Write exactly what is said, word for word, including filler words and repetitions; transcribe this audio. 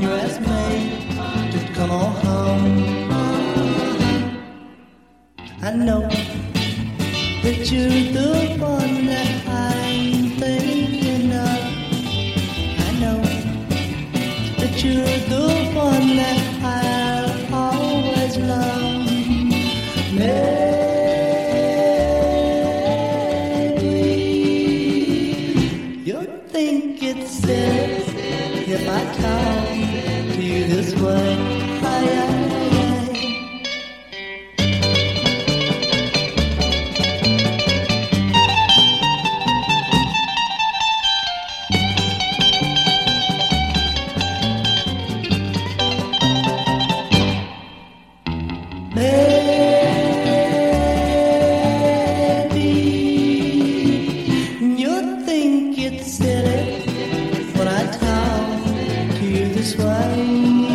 you ask me to come on home. I know that you're the one that I'm thinking of. I know that you're the one that I'll always love. Maybe you'll think it's silly if I talk to you this way. Aye, aye, aye. Maybe you'll think it's silly when I talk to you this way.